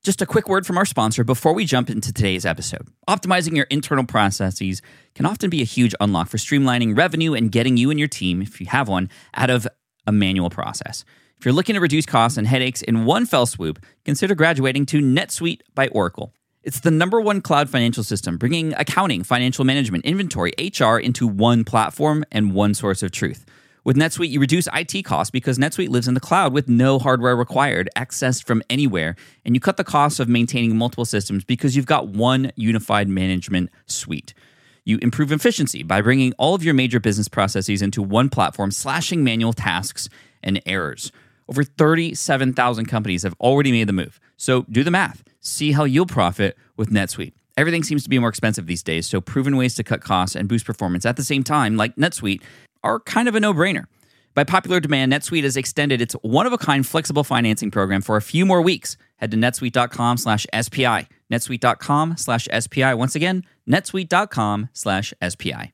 Just a quick word from our sponsor before we jump into today's episode. Optimizing your internal processes can often be a huge unlock for streamlining revenue and getting you and your team, if you have one, out of a manual process. If you're looking to reduce costs and headaches in one fell swoop, consider graduating to NetSuite by Oracle. It's the #1 cloud financial system, bringing accounting, financial management, inventory, HR into one platform and one source of truth. With NetSuite, you reduce IT costs because NetSuite lives in the cloud with no hardware required, accessed from anywhere, and you cut the costs of maintaining multiple systems because you've got one unified management suite. You improve efficiency by bringing all of your major business processes into one platform, slashing manual tasks and errors. Over 37,000 companies have already made the move. So do the math. See how you'll profit with NetSuite. Everything seems to be more expensive these days, so proven ways to cut costs and boost performance at the same time, like NetSuite, are kind of a no-brainer. By popular demand, NetSuite has extended its one-of-a-kind flexible financing program for a few more weeks. Head to netsuite.com/SPI. netsuite.com/SPI. Once again, netsuite.com/SPI.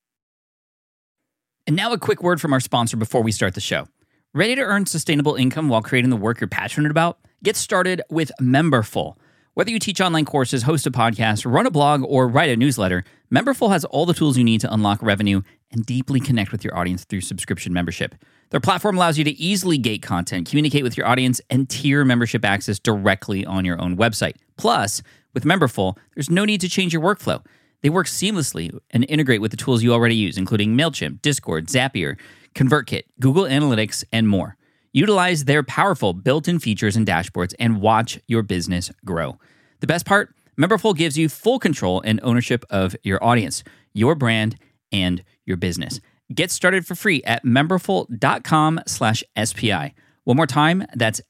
And now a quick word from our sponsor before we start the show. Ready to earn sustainable income while creating the work you're passionate about? Get started with Memberful. Whether you teach online courses, host a podcast, run a blog, or write a newsletter, Memberful has all the tools you need to unlock revenue and deeply connect with your audience through subscription membership. Their platform allows you to easily gate content, communicate with your audience, and tier membership access directly on your own website. Plus, with Memberful, there's no need to change your workflow. They work seamlessly and integrate with the tools you already use, including MailChimp, Discord, Zapier, ConvertKit, Google Analytics, and more. Utilize their powerful built-in features and dashboards and watch your business grow. The best part? Memberful gives you full control and ownership of your audience, your brand, and your business. Get started for free at memberful.com/SPI. One more time, that's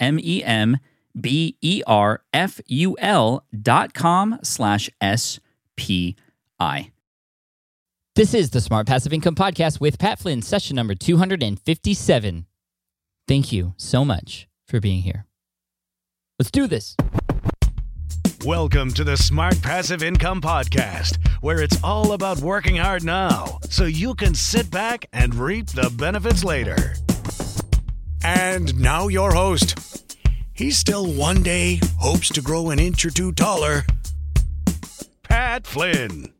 memberful.com/SPI. This is the Smart Passive Income Podcast with Pat Flynn, session number 257. Thank you so much for being here. Let's do this. Welcome to the Smart Passive Income Podcast, where it's all about working hard now so you can sit back and reap the benefits later. And now your host. He still one day hopes to grow an inch or two taller. Pat Flynn.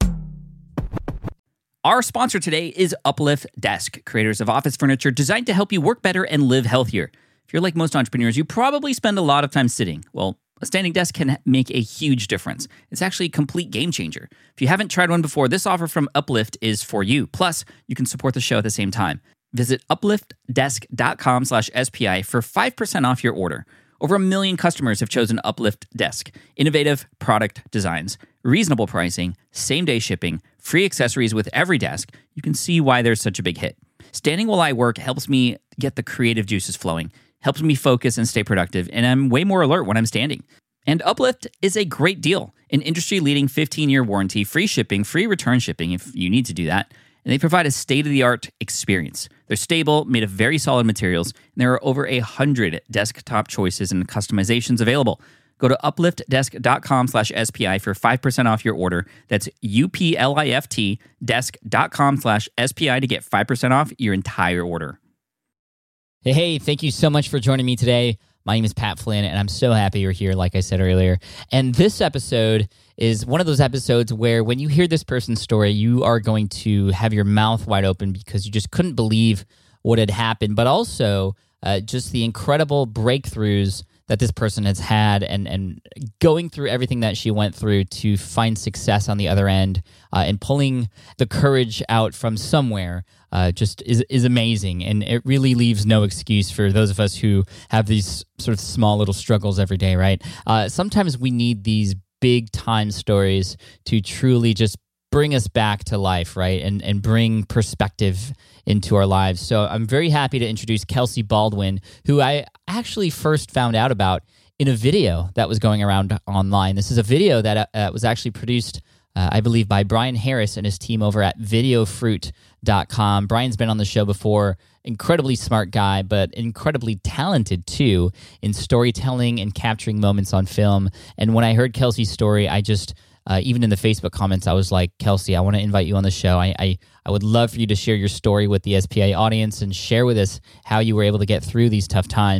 Our sponsor today is Uplift Desk, creators of office furniture designed to help you work better and live healthier. If you're like most entrepreneurs, you probably spend a lot of time sitting. Well, a standing desk can make a huge difference. It's actually a complete game changer. If you haven't tried one before, this offer from Uplift is for you. Plus, you can support the show at the same time. Visit upliftdesk.com/SPI for 5% off your order. Over 1 million customers have chosen Uplift Desk. Innovative product designs, reasonable pricing, same-day shipping, free accessories with every desk. You can see why there's such a big hit. Standing while I work helps me get the creative juices flowing, helps me focus and stay productive, and I'm way more alert when I'm standing. And Uplift is a great deal. An industry-leading 15-year warranty, free shipping, free return shipping if you need to do that, and they provide a state-of-the-art experience. They're stable, made of very solid materials, and there are over 100 desktop choices and customizations available. Go to upliftdesk.com/SPI for 5% off your order. That's UPLIFT desk.com/SPI to get 5% off your entire order. Hey, thank you so much for joining me today. My name is Pat Flynn, and I'm so happy you're here, like I said earlier. And this episode is one of those episodes where when you hear this person's story, you are going to have your mouth wide open because you just couldn't believe what had happened, but also just the incredible breakthroughs that this person has had and going through everything that she went through to find success on the other end and pulling the courage out from somewhere just is amazing. And it really leaves no excuse for those of us who have these sort of small little struggles every day, right? Sometimes we need these big time stories to truly just bring us back to life, right? And bring perspective into our lives. So I'm very happy to introduce Kelsey Baldwin, who I actually first found out about in a video that was going around online. This is a video that was actually produced, I believe, by Brian Harris and his team over at videofruit.com. Brian's been on the show before. Incredibly smart guy, but incredibly talented too in storytelling and capturing moments on film. And when I heard Kelsey's story, I just... even in the Facebook comments, I was like, Kelsey, I want to invite you on the show. I would love for you to share your story with the SPA audience and share with us how you were able to get through these tough times.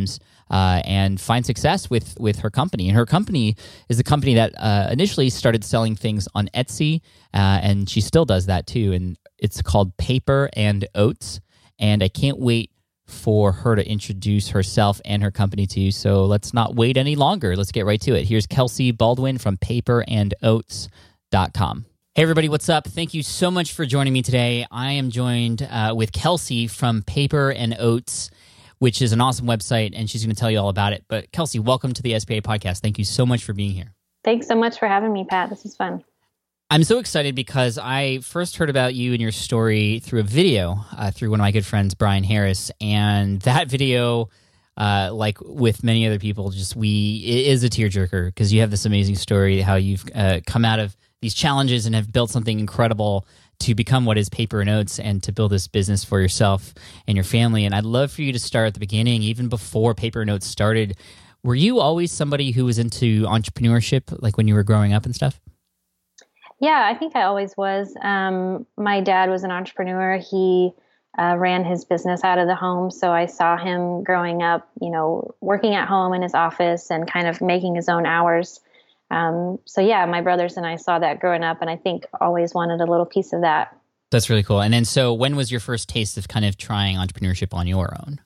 and find success with her company. And her company is a company that initially started selling things on Etsy, and she still does that too. And it's called Paper and Oats. And I can't wait for her to introduce herself and her company to you. So let's not wait any longer. Let's get right to it. Here's Kelsey Baldwin from paperandoats.com. Hey everybody, what's up? Thank you so much for joining me today. I am joined with Kelsey from Paper and Oats, which is an awesome website, and she's going to tell you all about it. But Kelsey, welcome to the SPA podcast. Thank you so much for being here. Thanks so much for having me, Pat. This is fun. I'm so excited because I first heard about you and your story through a video through one of my good friends, Brian Harris. And that video, like with many other people, it is a tearjerker because you have this amazing story, how you've come out of these challenges and have built something incredible to become what is Paper and Oats and to build this business for yourself and your family. And I'd love for you to start at the beginning, even before Paper and Oats started. Were you always somebody who was into entrepreneurship, like when you were growing up and stuff? Yeah, I think I always was. My dad was an entrepreneur. He ran his business out of the home. So I saw him growing up, working at home in his office and kind of making his own hours. So yeah, my brothers and I saw that growing up, and I think always wanted a little piece of that. That's really cool. And then, so when was your first taste of kind of trying entrepreneurship on your own?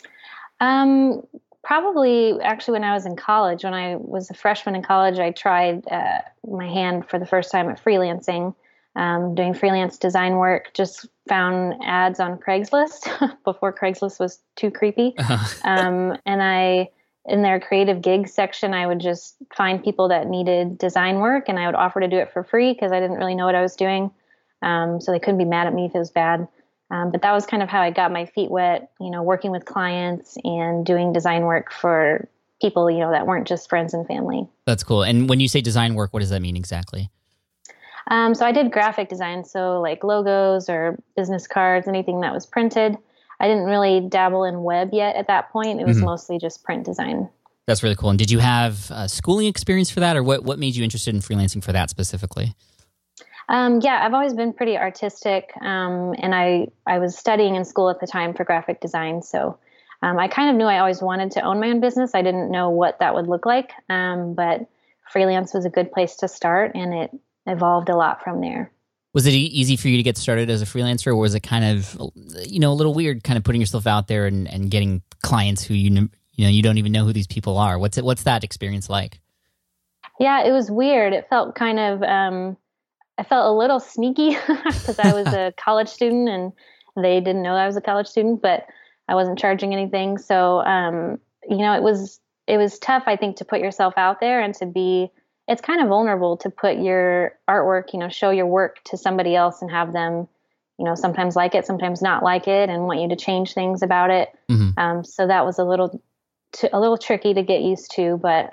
Probably actually when I was in college. When I was a freshman in college, I tried my hand for the first time at freelancing, doing freelance design work. Just found ads on Craigslist before Craigslist was too creepy. And in their creative gigs section, I would just find people that needed design work, and I would offer to do it for free because I didn't really know what I was doing. So they couldn't be mad at me if it was bad. But that was kind of how I got my feet wet, working with clients and doing design work for people, that weren't just friends and family. That's cool. And when you say design work, what does that mean exactly? So I did graphic design, so like logos or business cards, anything that was printed. I didn't really dabble in web yet at that point. It was mostly just print design. That's really cool. And did you have schooling experience for that, or what made you interested in freelancing for that specifically? Yeah, I've always been pretty artistic, and I was studying in school at the time for graphic design, so I kind of knew I always wanted to own my own business. I didn't know what that would look like, but freelance was a good place to start, and it evolved a lot from there. Was it easy for you to get started as a freelancer, or was it kind of, a little weird kind of putting yourself out there and getting clients who you don't even know who these people are? What's that experience like? Yeah, it was weird. It felt kind of... I felt a little sneaky because I was a college student and they didn't know I was a college student, but I wasn't charging anything. So, it was tough, I think, to put yourself out there and it's kind of vulnerable to put your artwork, show your work to somebody else and have them, sometimes like it, sometimes not like it, and want you to change things about it. Mm-hmm. So that was a little tricky to get used to, but,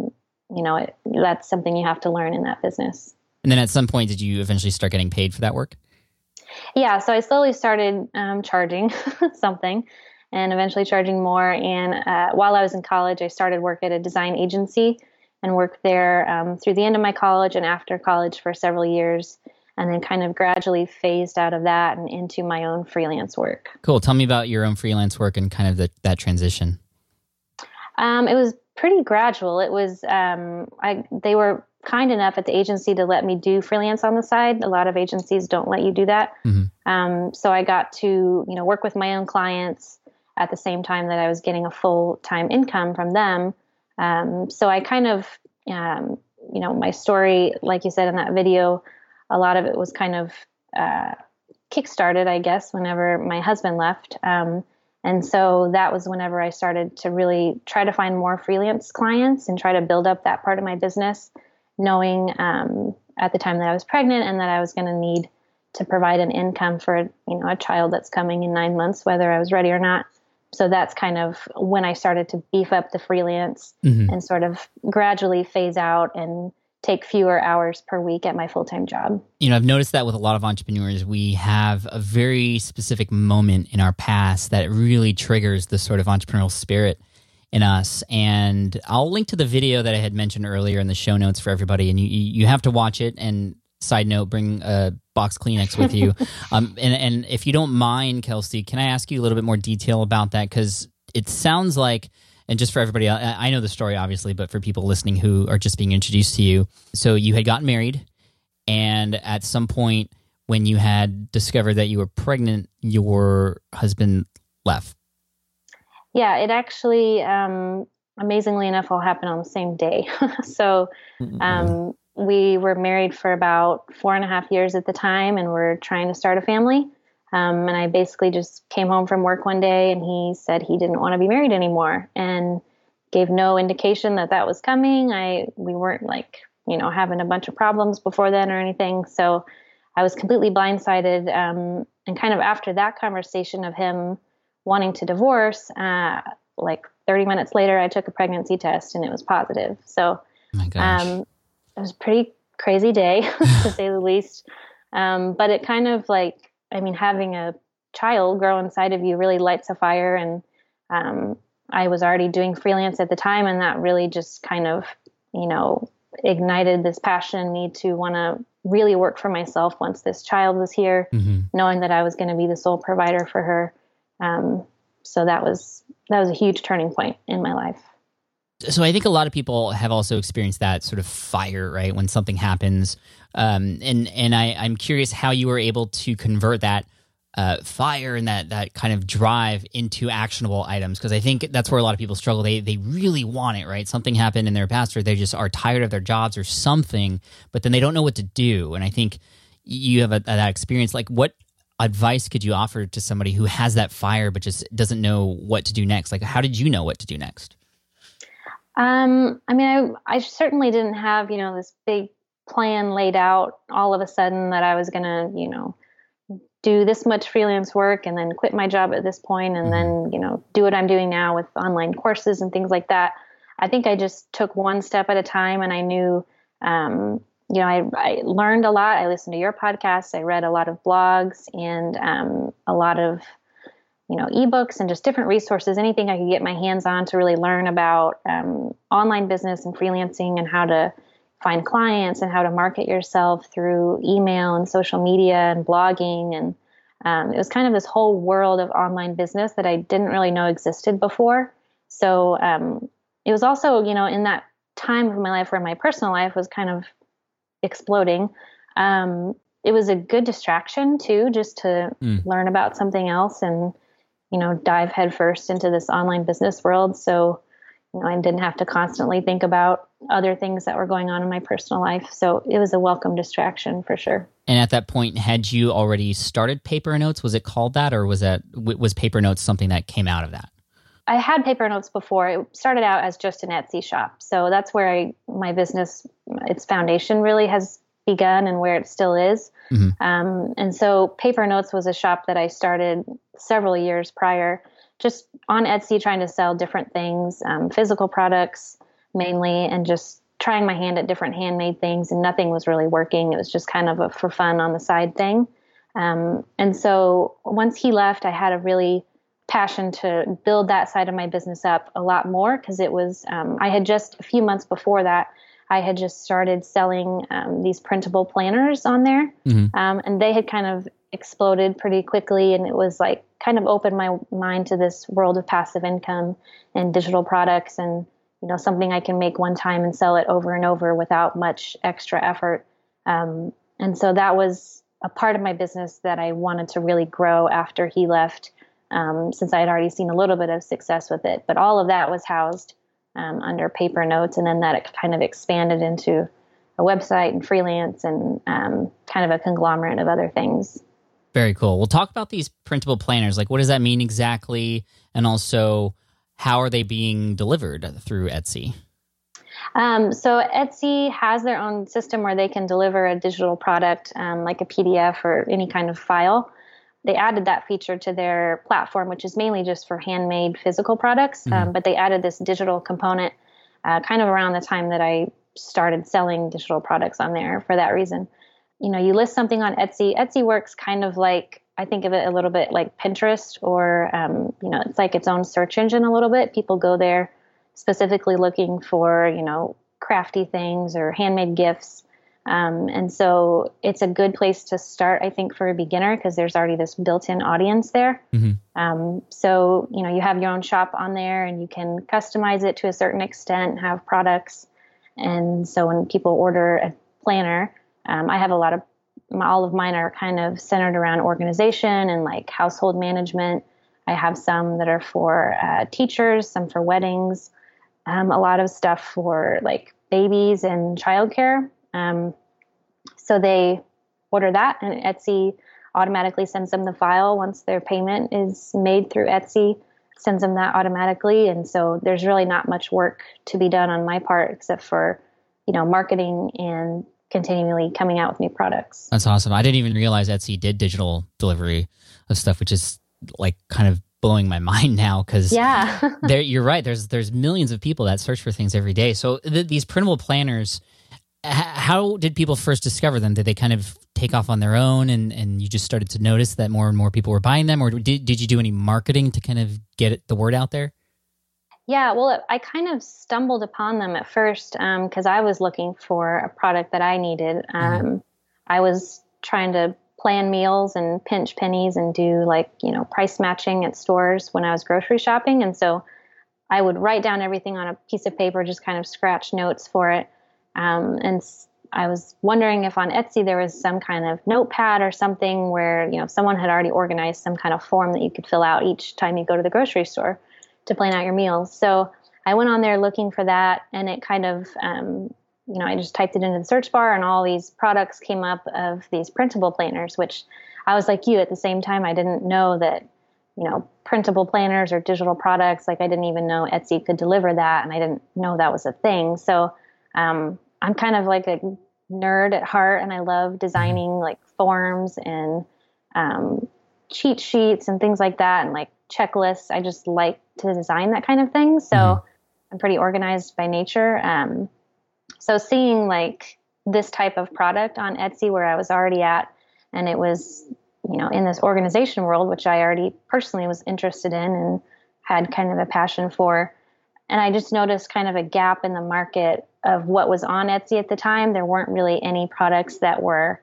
that's something you have to learn in that business. And then at some point, did you eventually start getting paid for that work? Yeah, so I slowly started charging something and eventually charging more. And while I was in college, I started work at a design agency and worked there through the end of my college and after college for several years, and then kind of gradually phased out of that and into my own freelance work. Cool. Tell me about your own freelance work and kind of that transition. It was pretty gradual. It was they were kind enough at the agency to let me do freelance on the side. A lot of agencies don't let you do that. Mm-hmm. So I got to, work with my own clients at the same time that I was getting a full-time income from them. So I kind of, my story, like you said in that video, a lot of it was kind of kickstarted, I guess, whenever my husband left. And so that was whenever I started to really try to find more freelance clients and try to build up that part of my business, knowing at the time that I was pregnant and that I was going to need to provide an income for a child that's coming in 9 months, whether I was ready or not. So that's kind of when I started to beef up the freelance and sort of gradually phase out and take fewer hours per week at my full-time job. I've noticed that with a lot of entrepreneurs, we have a very specific moment in our past that really triggers the sort of entrepreneurial spirit in us. And I'll link to the video that I had mentioned earlier in the show notes for everybody. And you have to watch it. And side note, bring a box Kleenex with you. And if you don't mind, Kelsey, can I ask you a little bit more detail about that? Because it sounds like, And just for everybody, I know the story obviously, but for people listening who are just being introduced to you, so you had gotten married, and at some point when you had discovered that you were pregnant, your husband left. Yeah, it actually, amazingly enough, all happened on the same day. So we were married for about 4.5 years at the time, and we're trying to start a family. And I basically just came home from work one day, and he said he didn't want to be married anymore, and gave no indication that that was coming. We weren't having a bunch of problems before then or anything. So I was completely blindsided. And kind of after that conversation of him wanting to divorce, 30 minutes later, I took a pregnancy test and it was positive. So my gosh. It was a pretty crazy day, to say the least. But it kind of having a child grow inside of you really lights a fire. And I was already doing freelance at the time, and that really just kind of, ignited this passion in me to want to really work for myself once this child was here, knowing that I was going to be the sole provider for her. So that was a huge turning point in my life. So I think a lot of people have also experienced that sort of fire, right? When something happens. And I'm curious how you were able to convert that fire and that kind of drive into actionable items. Because I think that's where a lot of people struggle. They really want it, right? Something happened in their past, or they just are tired of their jobs or something, but then they don't know what to do. And I think you have that experience. Like, what advice could you offer to somebody who has that fire but just doesn't know what to do next? Like, how did you know what to do next? I certainly didn't have, this big plan laid out all of a sudden that I was going to, do this much freelance work and then quit my job at this point and then, do what I'm doing now with online courses and things like that. I think I just took one step at a time, and I knew, I learned a lot. I listened to your podcast. I read a lot of blogs and a lot of, ebooks and just different resources, anything I could get my hands on to really learn about online business and freelancing and how to find clients and how to market yourself through email and social media and blogging. And it was kind of this whole world of online business that I didn't really know existed before. So it was also, in that time of my life where my personal life was kind of exploding, it was a good distraction too, just to learn about something else and, dive headfirst into this online business world. So, I didn't have to constantly think about other things that were going on in my personal life. So it was a welcome distraction for sure. And at that point, had you already started Paper Notes? Was it called that, or was Paper Notes something that came out of that? I had Paper Notes before. It started out as just an Etsy shop. So that's where my business, its foundation really has begun and where it still is. And so Paper Notes was a shop that I started several years prior, just on Etsy, trying to sell different things, physical products mainly, and just trying my hand at different handmade things, and nothing was really working. It was just kind of a for fun on the side thing. And so once he left, I had a really passion to build that side of my business up a lot more, because it was, I had just a few months before that, I had just started selling these printable planners on there. And they had kind of exploded pretty quickly. And it was like kind of opened my mind to this world of passive income and digital products, and, something I can make one time and sell it over and over without much extra effort. And so that was a part of my business that I wanted to really grow after he left, since I had already seen a little bit of success with it. But all of that was housed under Paper Notes, and then that kind of expanded into a website and freelance and kind of a conglomerate of other things. Very cool. We'll talk about these printable planners. Like, what does that mean exactly? And also, how are they being delivered through Etsy? So Etsy has their own system where they can deliver a digital product, like a PDF or any kind of file. They added that feature to their platform, which is mainly just for handmade physical products. But they added this digital component kind of around the time that I started selling digital products on there for that reason. You list something on Etsy. Etsy works kind of like, I think of it a little bit like Pinterest, or, it's like its own search engine a little bit. People go there specifically looking for, crafty things or handmade gifts. And so it's a good place to start, I think, for a beginner because there's already this built-in audience there. So, you have your own shop on there and you can customize it to a certain extent, have products. And so when people order a planner, I have all of mine are kind of centered around organization and like household management. I have some that are for teachers, some for weddings, a lot of stuff for like babies and childcare. So they order that and Etsy automatically sends them the file once their payment is made through Etsy, sends them that automatically. And so there's really not much work to be done on my part except for, marketing and continually coming out with new products. That's awesome. I didn't even realize Etsy did digital delivery of stuff, which is like kind of blowing my mind now because you're right. There's millions of people that search for things every day. So these printable planners, how did people first discover them? Did they kind of take off on their own and you just started to notice that more and more people were buying them? Or did you do any marketing to kind of get the word out there? Yeah, well, I kind of stumbled upon them at first because I was looking for a product that I needed. I was trying to plan meals and pinch pennies and do price matching at stores when I was grocery shopping. And so I would write down everything on a piece of paper, just kind of scratch notes for it. And I was wondering if on Etsy there was some kind of notepad or something where, someone had already organized some kind of form that you could fill out each time you go to the grocery store to plan out your meals. So I went on there looking for that, and it kind of, I just typed it into the search bar and all these products came up of these printable planners, which I was like you at the same time. I didn't know that, printable planners or digital products, like I didn't even know Etsy could deliver that. And I didn't know that was a thing. So I'm kind of like a nerd at heart, and I love designing like forms and cheat sheets and things like that, and like checklists. I just like to design that kind of thing. So I'm pretty organized by nature. So seeing like this type of product on Etsy where I was already at, and it was, in this organization world, which I already personally was interested in and had kind of a passion for. And I just noticed kind of a gap in the market of what was on Etsy at the time. There weren't really any products that were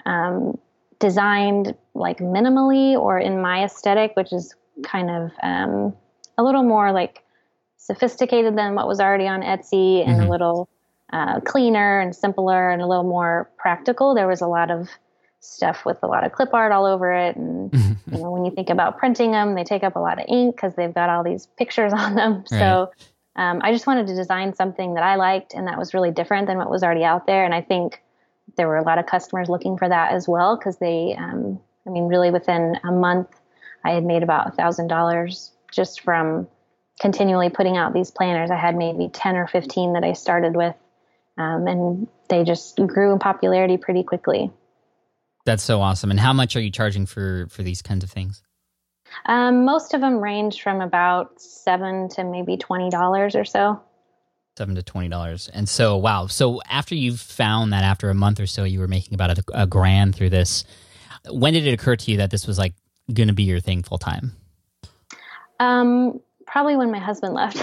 designed like minimally or in my aesthetic, which is kind of a little more like sophisticated than what was already on Etsy, and a little cleaner and simpler and a little more practical. There was a lot of stuff with a lot of clip art all over it. And, when you think about printing them, they take up a lot of ink because they've got all these pictures on them. Right. So I just wanted to design something that I liked and that was really different than what was already out there. And I think there were a lot of customers looking for that as well because they, really within a month, I had made about $1,000 just from continually putting out these planners. I had maybe 10 or 15 that I started with, and they just grew in popularity pretty quickly. That's so awesome. And how much are you charging for these kinds of things? Most of them range from about $7 to maybe $20 or so. $7 to $20. And so, wow. So after you found that after a month or so, you were making about a grand through this, when did it occur to you that this was like going to be your thing full time? Probably when my husband left.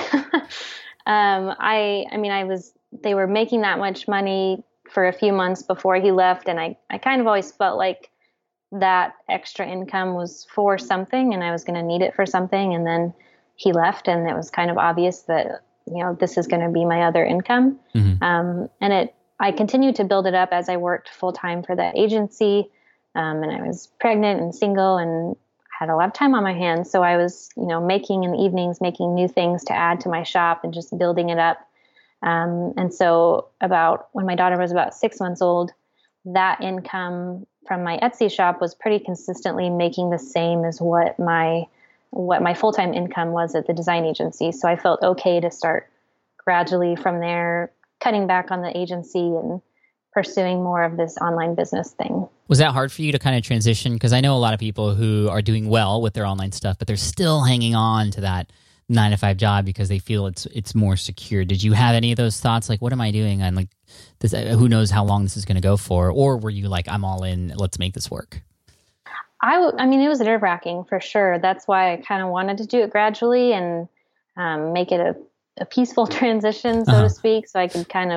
They were making that much money for a few months before he left. And I kind of always felt like that extra income was for something and I was going to need it for something. And then he left and it was kind of obvious that, this is going to be my other income. I continued to build it up as I worked full time for that agency. And I was pregnant and single and had a lot of time on my hands. So I was, making in the evenings, making new things to add to my shop and just building it up. And so about when my daughter was about 6 months old, that income from my Etsy shop was pretty consistently making the same as what my full-time income was at the design agency. So I felt okay to start gradually from there, cutting back on the agency and pursuing more of this online business thing. Was that hard for you to kind of transition? Because I know a lot of people who are doing well with their online stuff, but they're still hanging on to that 9-to-5 job because they feel it's more secure. Did you have any of those thoughts? Like, what am I doing? I'm like, this, who knows how long this is going to go for? Or were you like, I'm all in, let's make this work? It was nerve-wracking for sure. That's why I kind of wanted to do it gradually and make it a peaceful transition, so to speak, so I could kind of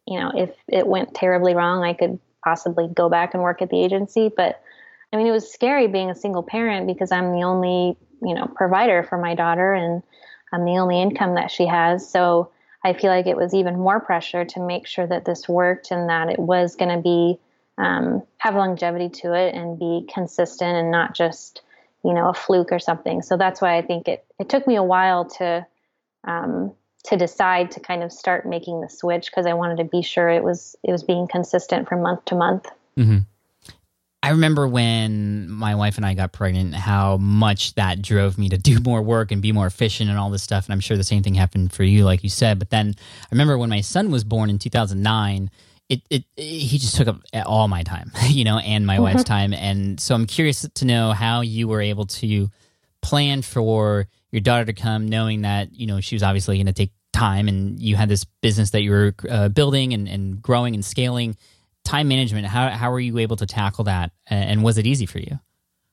if it went terribly wrong, I could possibly go back and work at the agency. But I mean, it was scary being a single parent because I'm the only, provider for my daughter, and I'm the only income that she has. So I feel like it was even more pressure to make sure that this worked and that it was going to be, have longevity to it and be consistent and not just, a fluke or something. So that's why I think it took me a while to decide to kind of start making the switch, because I wanted to be sure it was being consistent from month to month. Mm-hmm. I remember when my wife and I got pregnant, how much that drove me to do more work and be more efficient and all this stuff. And I'm sure the same thing happened for you, like you said. But then I remember when my son was born in 2009, he just took up all my time, and my wife's time. And so I'm curious to know how you were able to plan for your daughter to come, knowing that, she was obviously going to take time, and you had this business that you were building and growing and scaling. Time management, how were you able to tackle that? And was it easy for you?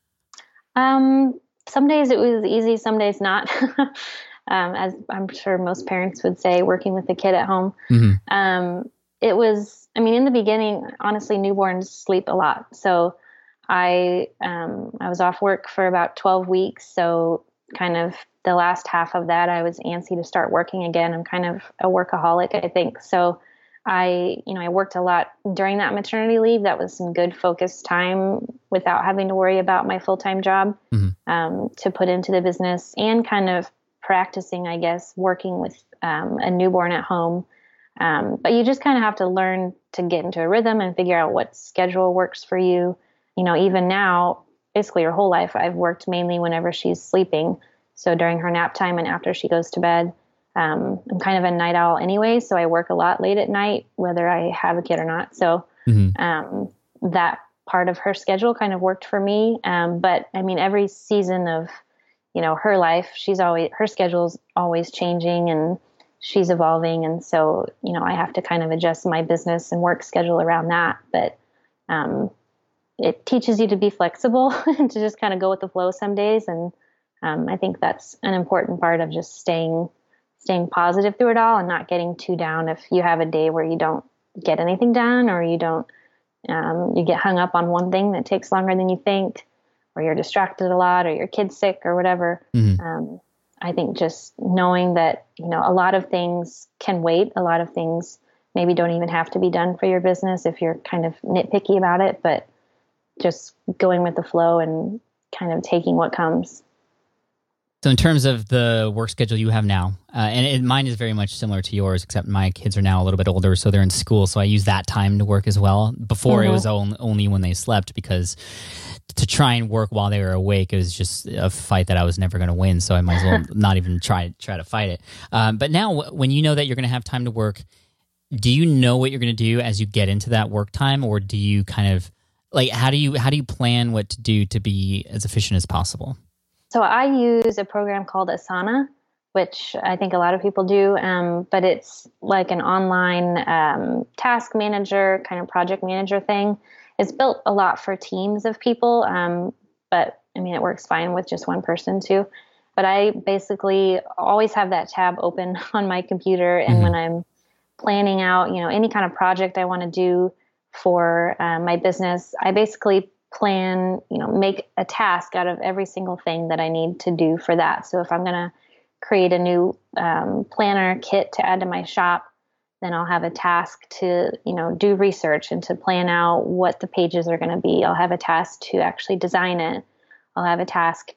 Some days it was easy, some days not. As I'm sure most parents would say, working with a kid at home. Mm-hmm. It was, in the beginning, honestly, newborns sleep a lot. So I was off work for about 12 weeks. So kind of the last half of that, I was antsy to start working again. I'm kind of a workaholic, I think. So I worked a lot during that maternity leave. That was some good focused time without having to worry about my full-time job, to put into the business and kind of practicing, I guess, working with a newborn at home. But you just kind of have to learn to get into a rhythm and figure out what schedule works for you. Even now, basically her whole life, I've worked mainly whenever she's sleeping. So during her nap time and after she goes to bed. I'm kind of a night owl anyway, so I work a lot late at night, whether I have a kid or not. So that part of her schedule kind of worked for me. But every season of, her life, her schedule's always changing and she's evolving. And so, I have to kind of adjust my business and work schedule around that. But it teaches you to be flexible and to just kind of go with the flow some days. And I think that's an important part of just staying positive through it all and not getting too down if you have a day where you don't get anything done, or you don't, you get hung up on one thing that takes longer than you think, or you're distracted a lot, or your kid's sick or whatever. Mm-hmm. I think just knowing that, a lot of things can wait. A lot of things maybe don't even have to be done for your business if you're kind of nitpicky about it, but just going with the flow and kind of taking what comes. So in terms of the work schedule you have now, and mine is very much similar to yours, except my kids are now a little bit older, so they're in school, so I use that time to work as well. Before, it was only when they slept, because to try and work while they were awake, it was just a fight that I was never going to win, so I might as well not even try to fight it. But now, when you know that you're going to have time to work, do you know what you're going to do as you get into that work time, or do you kind of, how do you plan what to do to be as efficient as possible? So I use a program called Asana, which I think a lot of people do, but it's like an online task manager, kind of project manager thing. It's built a lot for teams of people, but it works fine with just one person too. But I basically always have that tab open on my computer, and when I'm planning out, any kind of project I want to do for my business, I basically plan, make a task out of every single thing that I need to do for that. So if I'm going to create a new planner kit to add to my shop, then I'll have a task to, do research and to plan out what the pages are going to be. I'll have a task to actually design it. I'll have a task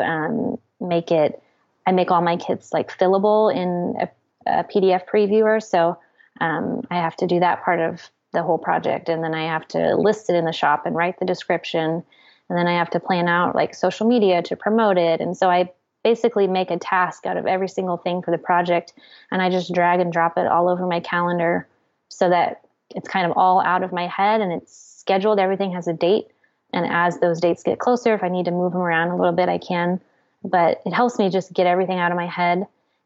to make it. I make all my kits fillable in a PDF previewer. So I have to do that part of the whole project. And then I have to list it in the shop and write the description. And then I have to plan out social media to promote it. And so I basically make a task out of every single thing for the project. And I just drag and drop it all over my calendar so that it's kind of all out of my head and it's scheduled. Everything has a date. And as those dates get closer, if I need to move them around a little bit, I can. But it helps me just get everything out of my head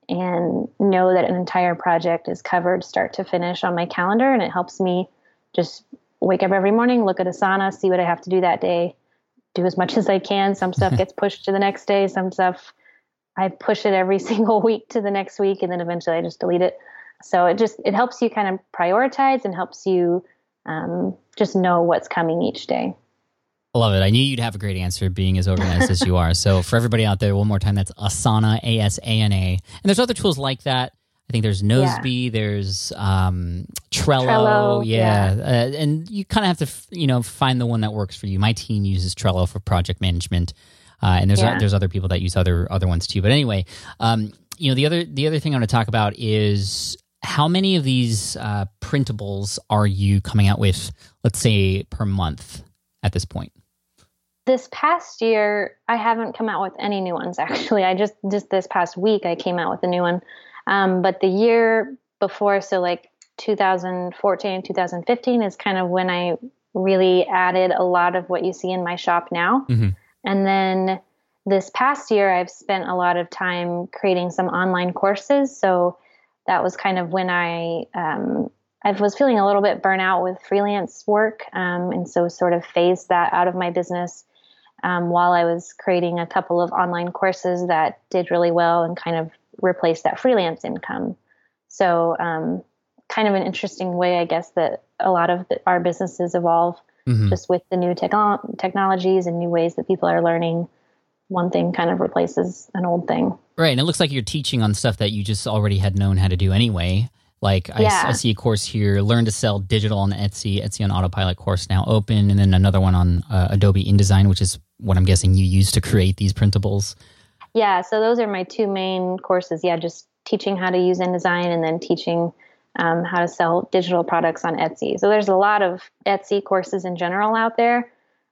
and know that an entire project is covered start to finish on my calendar. And it helps me just wake up every morning, look at Asana, see what I have to do that day, do as much as I can. Some stuff gets pushed to the next day. Some stuff I push it every single week to the next week, and then eventually I just delete it. So it helps you kind of prioritize and helps you just know what's coming each day. I love it. I knew you'd have a great answer being as organized as you are. So for everybody out there, one more time, that's Asana, Asana. And there's other tools like that. I think there's Noseby, there's Trello. Yeah. And you kind of have to, find the one that works for you. My team uses Trello for project management. And there's other people that use other ones too. But anyway, the other thing I want to talk about is how many of these printables are you coming out with, let's say, per month at this point? This past year, I haven't come out with any new ones, actually. I just this past week, I came out with a new one. But the year before, so like 2014, 2015 is kind of when I really added a lot of what you see in my shop now. Mm-hmm. And then this past year, I've spent a lot of time creating some online courses. So that was kind of when I was feeling a little bit burnt out with freelance work. And so sort of phased that out of my business while I was creating a couple of online courses that did really well and kind of replaced that freelance income. So kind of an interesting way, I guess, that a lot of our businesses evolve just with the new technologies and new ways that people are learning. One thing kind of replaces an old thing. Right. And it looks like you're teaching on stuff that you just already had known how to do anyway. Like I see a course here, Learn to Sell Digital on Etsy on Autopilot course now open, and then another one on Adobe InDesign, which is what I'm guessing you use to create these printables. Yeah, so those are my two main courses. Yeah, just teaching how to use InDesign and then teaching how to sell digital products on Etsy. So there's a lot of Etsy courses in general out there,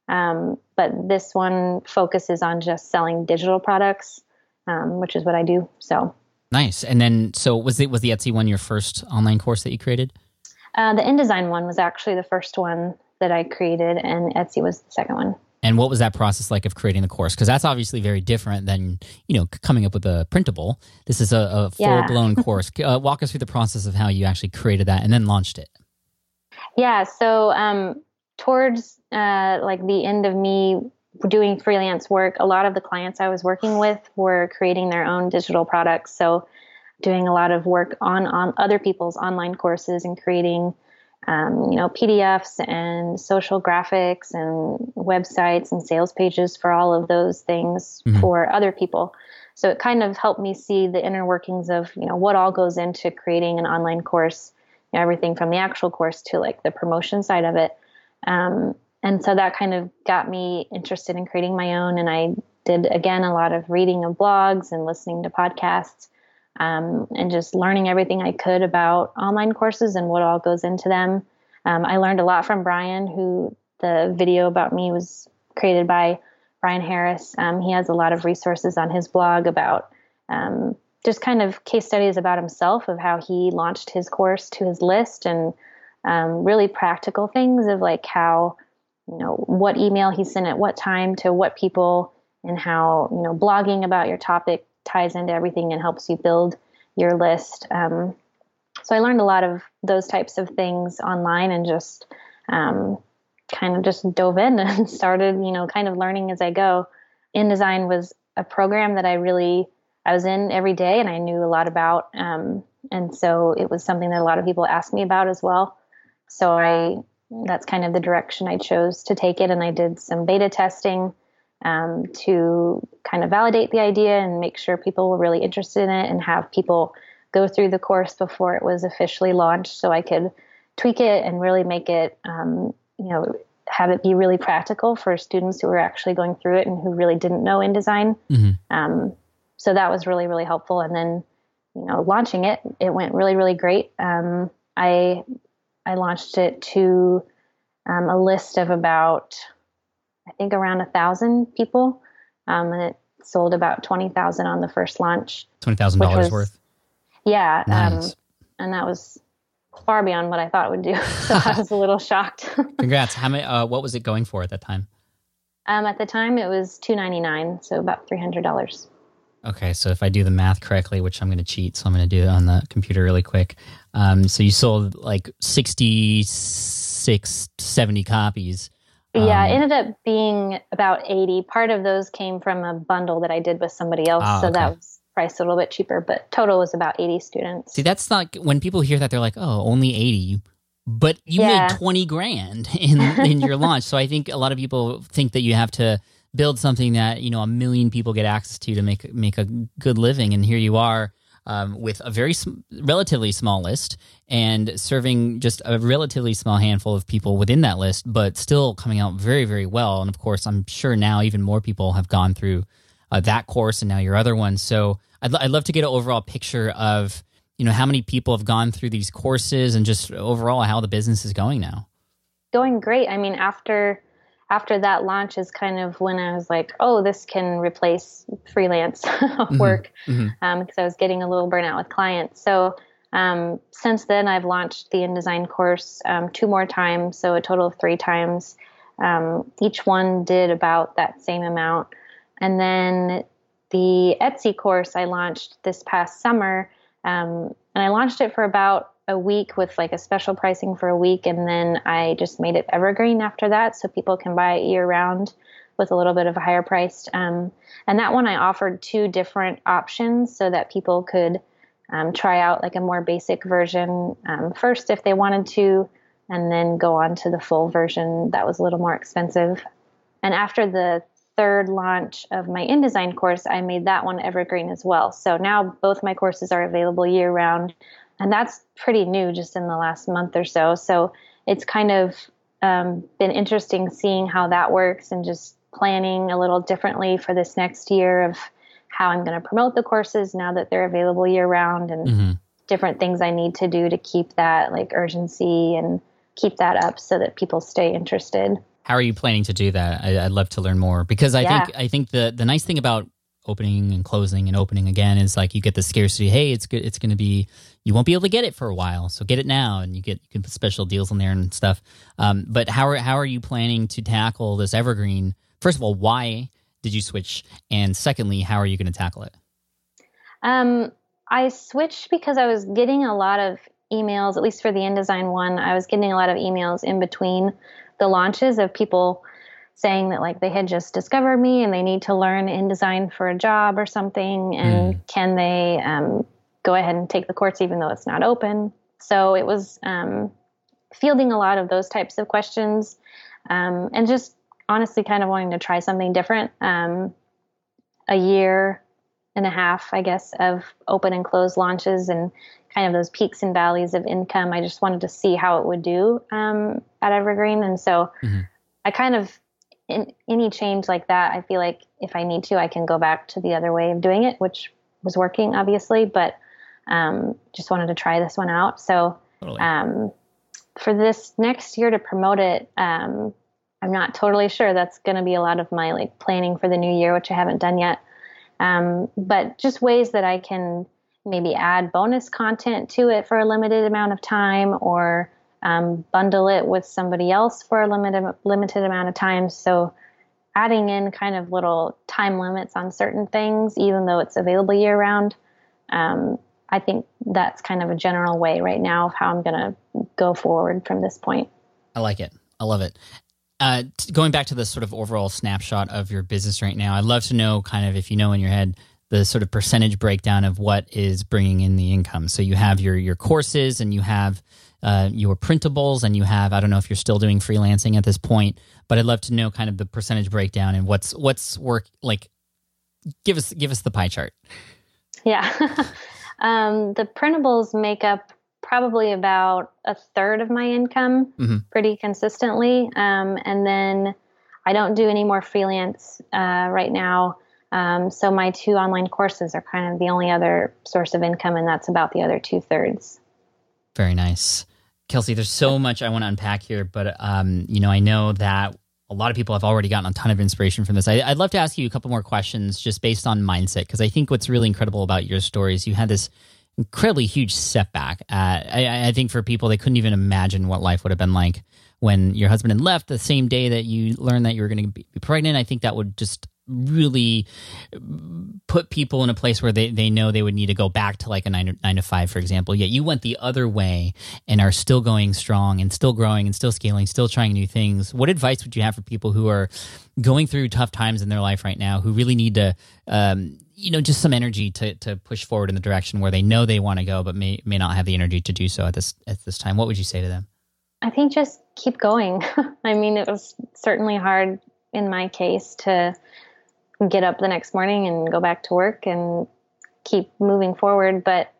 but this one focuses on just selling digital products, which is what I do. So nice. And then, so was the Etsy one your first online course that you created? The InDesign one was actually the first one that I created, and Etsy was the second one. And what was that process like of creating the course? Because that's obviously very different than, coming up with a printable. This is a full-blown course. Walk us through the process of how you actually created that and then launched it. Yeah, so towards like the end of me doing freelance work, a lot of the clients I was working with were creating their own digital products. So doing a lot of work on other people's online courses and creating PDFs and social graphics and websites and sales pages for all of those things for other people. So it kind of helped me see the inner workings of, what all goes into creating an online course, everything from the actual course to like the promotion side of it. And so that kind of got me interested in creating my own. And I did, again, a lot of reading of blogs and listening to podcasts. And just learning everything I could about online courses and what all goes into them. I learned a lot from Brian, who the video about me was created by Brian Harris. He has a lot of resources on his blog about just kind of case studies about himself of how he launched his course to his list and really practical things of like how, what email he sent at what time to what people and how, blogging about your topic ties into everything and helps you build your list. So I learned a lot of those types of things online and just kind of just dove in and started, kind of learning as I go. InDesign was a program that I was in every day and I knew a lot about. And so it was something that a lot of people asked me about as well. So that's kind of the direction I chose to take it. And I did some beta testing to kind of validate the idea and make sure people were really interested in it and have people go through the course before it was officially launched so I could tweak it and really make it, have it be really practical for students who were actually going through it and who really didn't know InDesign. So that was really, really helpful. And then, launching it went really, really great. I launched it to a list of about, I think around 1,000 people. And it sold about 20,000 on the first launch. $20,000 worth. Yeah. Nice. And that was far beyond what I thought it would do. So I was a little shocked. Congrats. How many, what was it going for at that time? At the time it was $299. So about $300. Okay. So if I do the math correctly, which I'm going to cheat, so I'm going to do it on the computer really quick. So you sold like 66, 70 copies. Yeah, it ended up being about 80. Part of those came from a bundle that I did with somebody else. So okay. that was priced a little bit cheaper, but total was about 80 students. See, that's not, when people hear that, they're like, oh, only 80. But you made 20 grand in your launch. So I think a lot of people think that you have to build something that, 1 million people get access to make a good living. And here you are with a very relatively small list and serving just a relatively small handful of people within that list, but still coming out very, very well. And of course, I'm sure now even more people have gone through that course and now your other one. So I'd love to get an overall picture of how many people have gone through these courses and just overall how the business is going now. Going great. I mean, after that launch is kind of when I was like, oh, this can replace freelance work, because I was getting a little burnout with clients. So since then, I've launched the InDesign course 2 more times, so a total of 3 times. Each one did about that same amount. And then the Etsy course I launched this past summer, and I launched it for about a week with like a special pricing for a week. And then I just made it evergreen after that, so people can buy it year round with a little bit of a higher price. And that one I offered 2 different options so that people could try out like a more basic version first if they wanted to, and then go on to the full version that was a little more expensive. And after the 3rd launch of my InDesign course, I made that one evergreen as well. So now both my courses are available year round, and that's pretty new just in the last month or so. So it's kind of been interesting seeing how that works and just planning a little differently for this next year of how I'm going to promote the courses now that they're available year round, and different things I need to do to keep that like urgency and keep that up so that people stay interested. How are you planning to do that? I'd love to learn more, because I think the nice thing about opening and closing and opening again is like you get the scarcity. Hey, it's good. It's going to be, you won't be able to get it for a while, so get it now, and you can put special deals on there and stuff. But how are you planning to tackle this evergreen? First of all, why did you switch? And secondly, how are you going to tackle it? I switched because I was getting a lot of emails, at least for the InDesign one. I was getting a lot of emails in between the launches of people saying that like they had just discovered me and they need to learn InDesign for a job or something, and can they go ahead and take the course even though it's not open. So it was fielding a lot of those types of questions, and just honestly kind of wanting to try something different. A year and a half, I guess, of open and closed launches and kind of those peaks and valleys of income. I just wanted to see how it would do at Evergreen. And so I kind of, in any change like that, I feel like if I need to, I can go back to the other way of doing it, which was working, obviously, but just wanted to try this one out. So for this next year to promote it, I'm not totally sure. That's going to be a lot of my like planning for the new year, which I haven't done yet. But just ways that I can maybe add bonus content to it for a limited amount of time, or bundle it with somebody else for a limited amount of time. So adding in kind of little time limits on certain things, even though it's available year round. I think that's kind of a general way right now of how I'm going to go forward from this point. I like it. I love it. Going back to the sort of overall snapshot of your business right now, I'd love to know kind of, if you know in your head, the sort of percentage breakdown of what is bringing in the income. So you have your courses, and you have your printables, and you have, I don't know if you're still doing freelancing at this point, but I'd love to know kind of the percentage breakdown and what's work, like give us the pie chart. Yeah. The printables make up probably about a third of my income pretty consistently. And then I don't do any more freelance right now. So my 2 online courses are kind of the only other source of income, and that's about the other 2/3. Very nice. Kelsey, there's so much I want to unpack here, but I know that a lot of people have already gotten a ton of inspiration from this. I'd love to ask you a couple more questions just based on mindset, because I think what's really incredible about your story is you had this incredibly huge setback. I think for people, they couldn't even imagine what life would have been like when your husband had left the same day that you learned that you were going to be pregnant. I think that would just really put people in a place where they know they would need to go back to like a 9 to 5, for example. Yet you went the other way and are still going strong and still growing and still scaling, still trying new things. What advice would you have for people who are going through tough times in their life right now, who really need to just some energy to push forward in the direction where they know they want to go, but may not have the energy to do so at this time, what would you say to them? I think just keep going. I mean, it was certainly hard in my case to get up the next morning and go back to work and keep moving forward. But,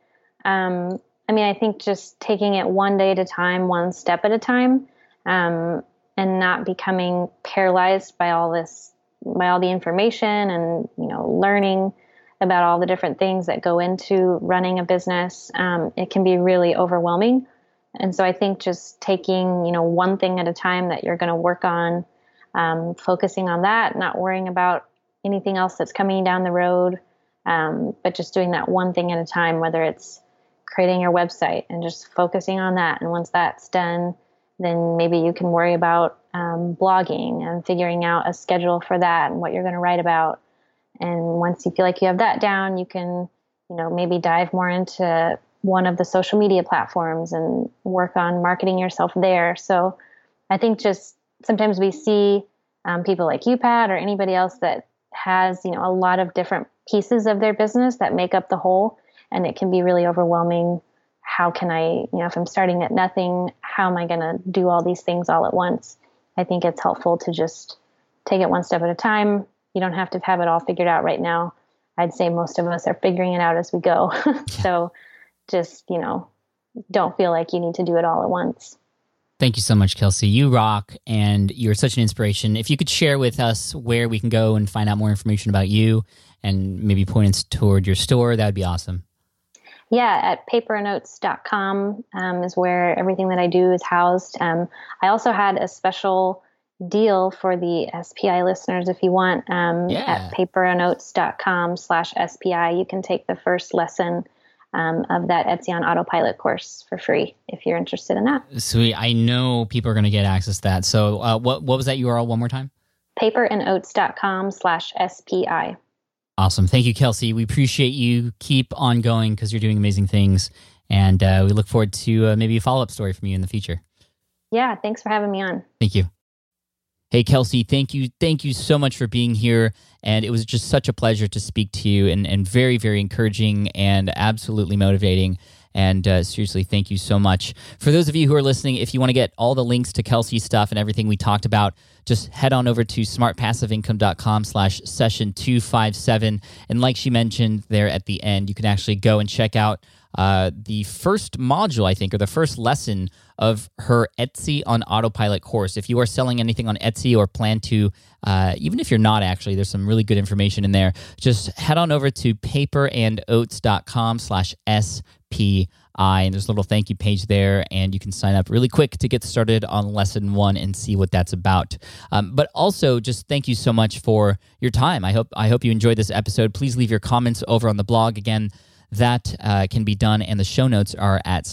I think just taking it one day at a time, one step at a time, and not becoming paralyzed by all the information and, learning about all the different things that go into running a business. It can be really overwhelming. And so I think just taking, one thing at a time that you're going to work on, focusing on that, not worrying about anything else that's coming down the road, but just doing that one thing at a time, whether it's creating your website and just focusing on that. And once that's done, then maybe you can worry about blogging and figuring out a schedule for that and what you're going to write about. And once you feel like you have that down, you can, maybe dive more into one of the social media platforms and work on marketing yourself there. So I think just sometimes we see people like you, Pat, or anybody else that has, a lot of different pieces of their business that make up the whole. And it can be really overwhelming. How can I, if I'm starting at nothing, how am I going to do all these things all at once? I think it's helpful to just take it one step at a time. You don't have to have it all figured out right now. I'd say most of us are figuring it out as we go. So just, don't feel like you need to do it all at once. Thank you so much, Kelsey. You rock, and you're such an inspiration. If you could share with us where we can go and find out more information about you and maybe point us toward your store, that would be awesome. Yeah, at paperandoats.com is where everything that I do is housed. I also had a special deal for the SPI listeners. If you want, at paperandoats.com/SPI, you can take the first lesson of that Etsy on Autopilot course for free if you're interested in that. Sweet. I know people are going to get access to that. So what was that URL one more time? paperandoats.com/SPI. Awesome. Thank you, Kelsey. We appreciate you. Keep on going because you're doing amazing things. And we look forward to maybe a follow-up story from you in the future. Yeah, thanks for having me on. Thank you. Hey, Kelsey, thank you. Thank you so much for being here. And it was just such a pleasure to speak to you and very, very encouraging and absolutely motivating. And seriously, thank you so much. For those of you who are listening, if you want to get all the links to Kelsey's stuff and everything we talked about, just head on over to smartpassiveincome.com/session257. And like she mentioned there at the end, you can actually go and check out the first module, I think, or the first lesson of her Etsy on Autopilot course. If you are selling anything on Etsy or plan to, even if you're not actually, there's some really good information in there. Just head on over to paperandoats.com/SPI, and there's a little thank you page there, and you can sign up really quick to get started on lesson 1 and see what that's about. But also, just thank you so much for your time. I hope you enjoyed this episode. Please leave your comments over on the blog. Again, that can be done, and the show notes are at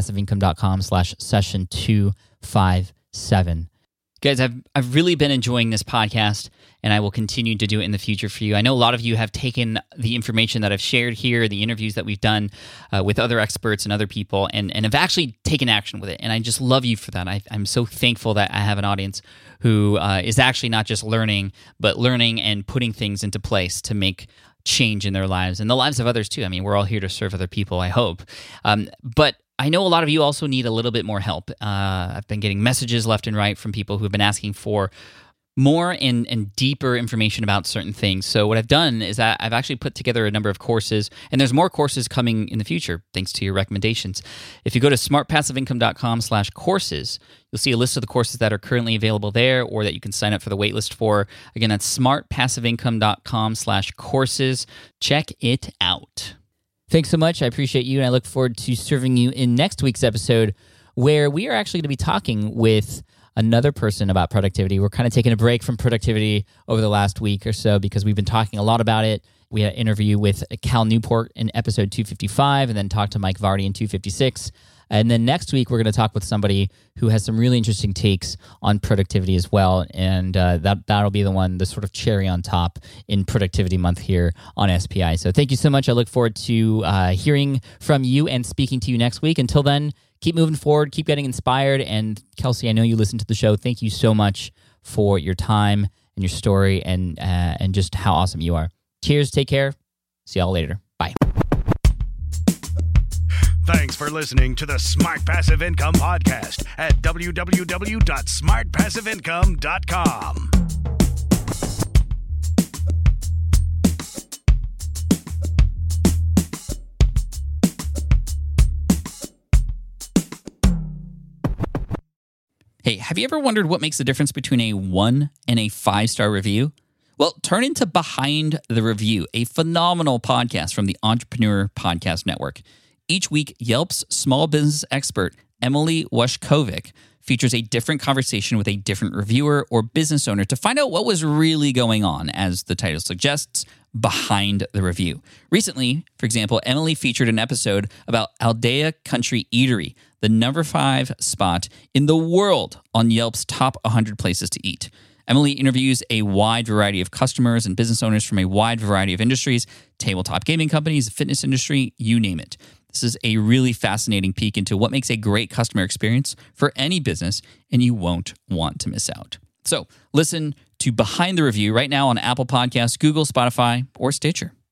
smartpassiveincome.com/session257. Guys, I've really been enjoying this podcast, and I will continue to do it in the future for you. I know a lot of you have taken the information that I've shared here, the interviews that we've done with other experts and other people, and have actually taken action with it. And I just love you for that. I'm so thankful that I have an audience who is actually not just learning, but learning and putting things into place to make change in their lives and the lives of others too. I mean, we're all here to serve other people, I hope. But I know a lot of you also need a little bit more help. I've been getting messages left and right from people who have been asking for more and deeper information about certain things. So what I've done is I've actually put together a number of courses, and there's more courses coming in the future, thanks to your recommendations. If you go to smartpassiveincome.com/courses, you'll see a list of the courses that are currently available there or that you can sign up for the waitlist for. Again, that's smartpassiveincome.com/courses. Check it out. Thanks so much. I appreciate you, and I look forward to serving you in next week's episode, where we are actually going to be talking with another person about productivity. We're kind of taking a break from productivity over the last week or so because we've been talking a lot about it. We had an interview with Cal Newport in episode 255 and then talked to Mike Vardy in 256. And then next week, we're going to talk with somebody who has some really interesting takes on productivity as well. And that'll be the sort of cherry on top in Productivity Month here on SPI. So thank you so much. I look forward to hearing from you and speaking to you next week. Until then, keep moving forward, keep getting inspired. And Kelsey, I know you listen to the show. Thank you so much for your time and your story and just how awesome you are. Cheers. Take care. See y'all later. Bye. Thanks for listening to the Smart Passive Income Podcast at www.smartpassiveincome.com. Hey, have you ever wondered what makes the difference between a 1 and a 5-star review? Well, turn into Behind the Review, a phenomenal podcast from the Entrepreneur Podcast Network. Each week, Yelp's small business expert, Emily Washkovic, features a different conversation with a different reviewer or business owner to find out what was really going on, as the title suggests, behind the review. Recently, for example, Emily featured an episode about Aldea Country Eatery, the number 5 spot in the world on Yelp's top 100 places to eat. Emily interviews a wide variety of customers and business owners from a wide variety of industries, tabletop gaming companies, the fitness industry, you name it. This is a really fascinating peek into what makes a great customer experience for any business, and you won't want to miss out. So listen to Behind the Review right now on Apple Podcasts, Google, Spotify, or Stitcher.